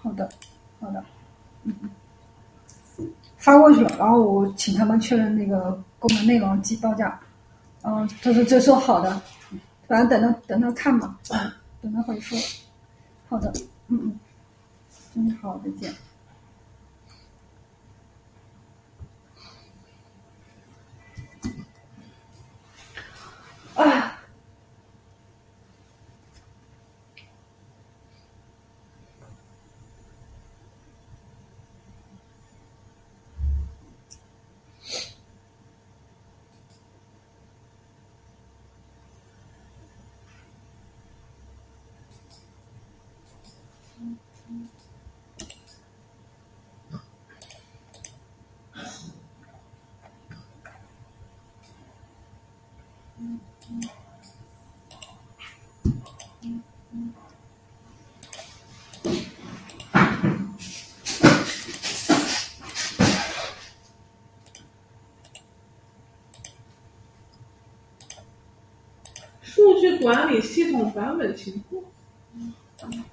好的，好的，发过去了，然后我请他们确认那个功能内容及报价。他说好的，反正等他看吧，等他回复。好的，好，再见。啊。 数据管理系统版本情况。